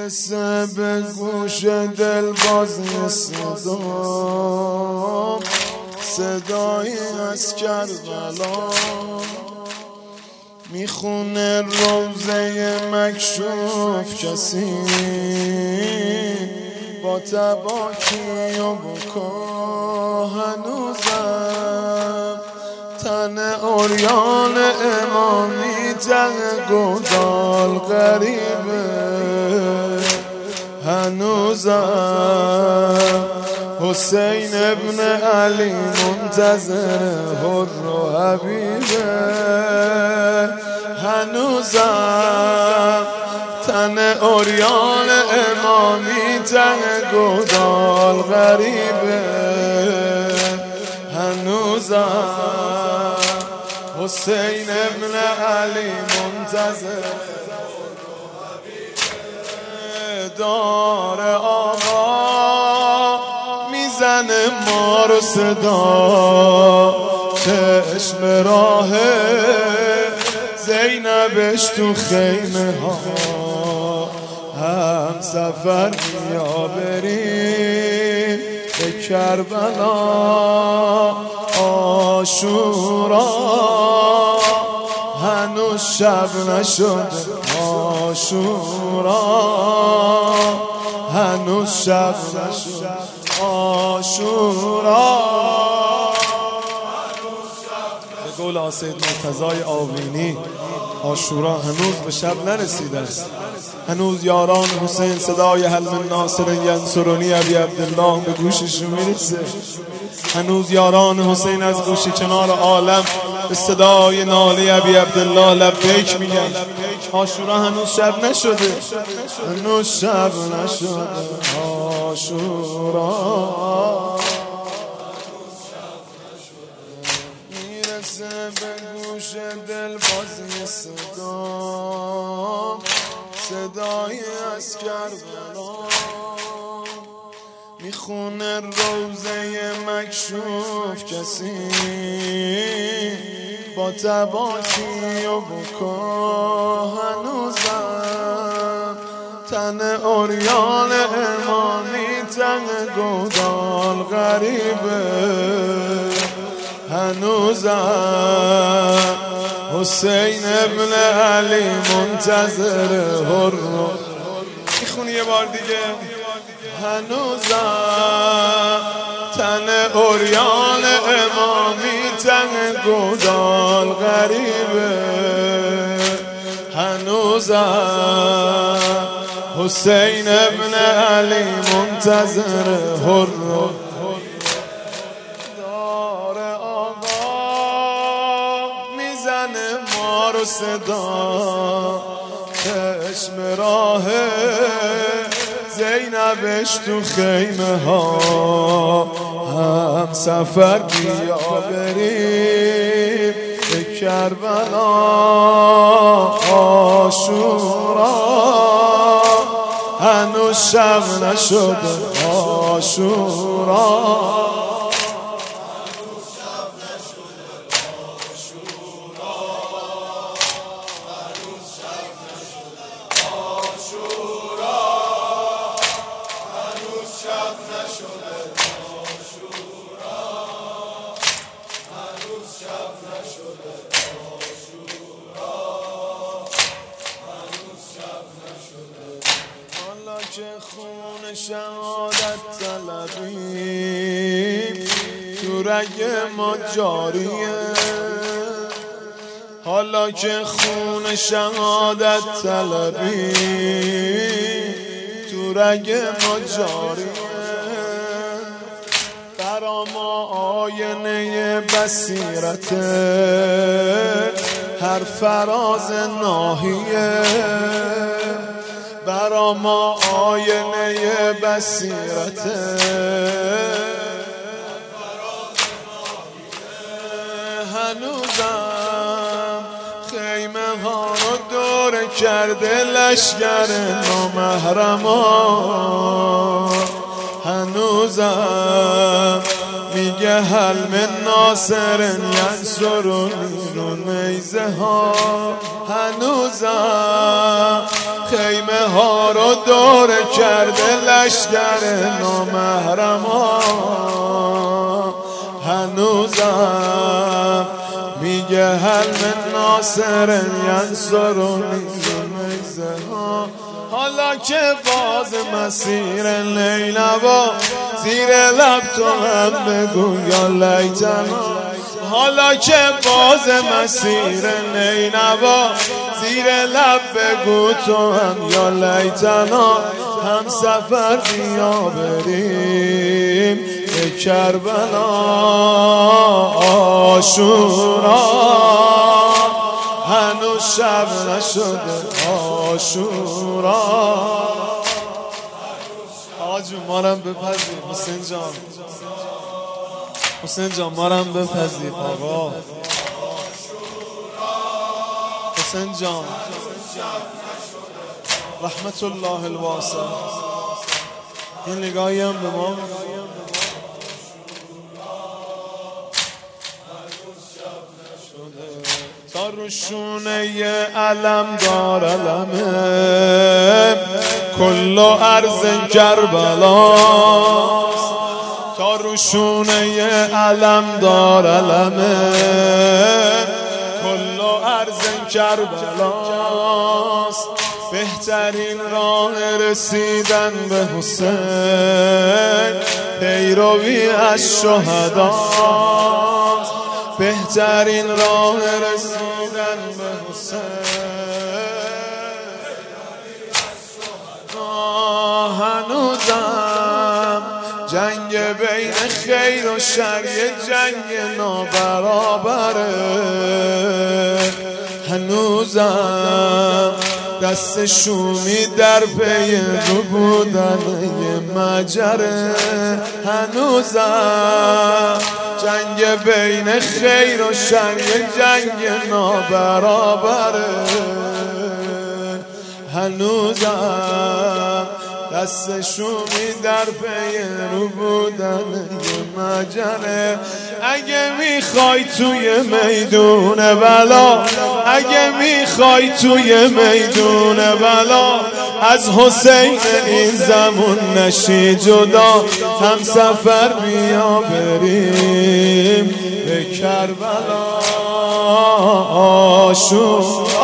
میرسه به گوش دل بازی صدام، صدایی از کربلا میخونه روزه مکشوف کسی با تباکی و بکا. هنوزم تن عریان امامی ته گودال غریبه، هنوزم حسین ابن علی منتظر حر و حبیبه، هنوزم تن عریان امامی ته گودال غریبه، هنوزم حسین ابن علی منتظر دار آقا میزنه ما رو صدا، چشم راه زینبش تو خیمه ها، هم سفر بیا بریم به کربلا. عاشورا هنوز شب نشده، عاشورا هنوز شب نشده، عاشورا به قول سید مرتضی آوینی عاشورا هنوز به شب نرسیده است. هنوز یاران حسین صدای حل من ناصر ینصرونی ابی عبدالله به گوشش میرسه، هنوز یاران حسین از گوش کنار عالم به صدای ناله ابی عبدالله لبیک میگن. عاشورا هنوز شب نشده، هنوز شب نشده، عاشورا میرسه به گوش دل بازی صدام، صدایی از کربلا میخونه روزه مکشوف کسی با تباکی و بکا. هنوزم تن عریان امامی ته گودال غریبه، هنوزم حسین ابن علی منتظر حر. میخونی یه بار دیگه. هنوزم تن عریان امامی ته گودال غریبه، هنوزم حسین ابن علی منتظر حر. دار آقا میزنه ما رو صدا، چشم راه زینبش تو خیمه ها، هم سفر بیا بریم به کربلا. عاشورا هنوز شب نشده، عاشورا که خون شهادت طلبیم تو رگ ما جاریه، حالا که خون شهادت طلبیم تو رگ ما جاریه، برا ما آینه بصیرت هر فراز ناحیه، برا ما آینه بصیرت هنوزم خیمه ها رو دور کرده لشگر نامحرما، هنوزم میگه هل من ناصر ینصرونی رو نیزه ها هنوزم خیمه ها رو دور کرده لشکر نامحرم ها هنوزم میگه هل من ناصر ینصرونی رو نیزه ها حالا که باز مسیر لیلوا زیر لب تو هم بگو یا لیتنا حالا که باز مسیر نیلوا زیر لب بگو تو هم یا لیتنا هم سفر بیا بریم به کربلا عاشورا هنوز شب نشده عاشورا آقا جون مارم بپذیر حسین جان حسین جان مارم بپذیر آقا حسین جان رحمت الله الواسع یه نگاهی هم به ما تا روشونه علم دار علمه کل ارض کربلاست تا روشونه علم دار علمه کل ارض کربلاست بهترین راه رسیدن به حسین پیروی از شهداست بهترین راه رسیدن به حسین هنوزم جنگ بین خیر و شر جنگ نابرابره هنوزم دست شومی در پی رو بودن یه مجره هنوزم جنگ بین خیر و شر جنگ نابرابره هنوزم دست شومی در پی رو بودن یه مجره اگه میخوای توی میدون بلا اگه میخوای توی میدون بلا از حسین این زمون نشی جدا هم سفر بیا بریم به کربلا عاشورا